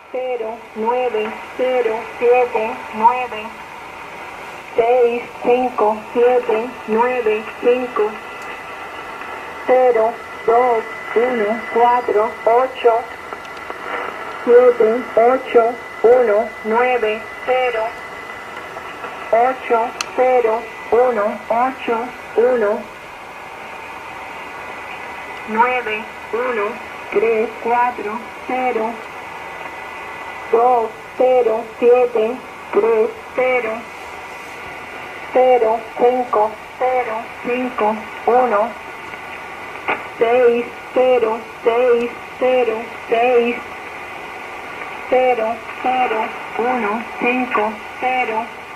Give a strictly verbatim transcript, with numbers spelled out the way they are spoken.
cero, nueve, cero, siete, nueve, seis, cinco, siete, nueve, cinco, cero, dos, uno, cuatro, ocho, siete, ocho, uno, nueve, cero, ocho, cero, uno, ocho, uno, nueve, uno, tres, cuatro, cero, dos, cero, siete, tres, cero, cero, cinco, cero, cinco, uno, seis, cero, seis, cero, seis, cero, cero, uno, cinco, cero,